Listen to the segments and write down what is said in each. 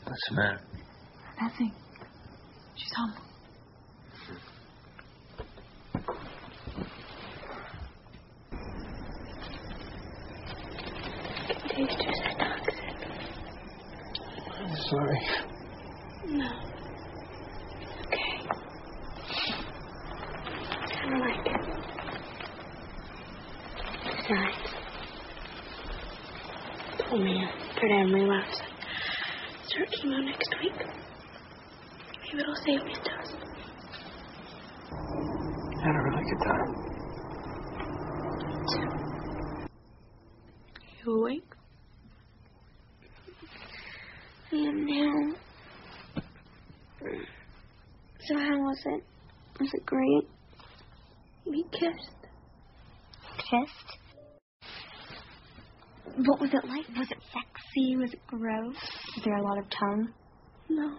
What's the matter? Nothing. She's home. Taste just toxic. I'm sorry. No. Okay. I don't like it. Besides, told me after Emery left, start chemo next week. Maybe it'll save me a dose. Had a really good time. You awake? I am now. So how was it? Was it great? We kissed. Kissed? What was it like? Was it sexy? Was it gross? Was there a lot of tongue? No.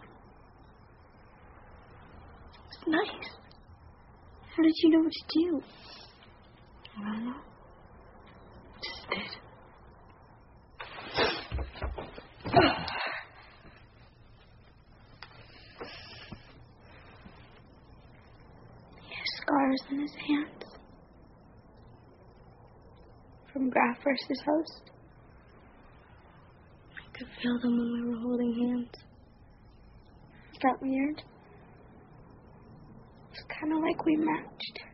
It's nice. How did you know what to do? I don't know. Just did. He has scars on his hands. From Graft versus Host. I could feel them when we were holding hands. Is that weird? It's kind of like we matched.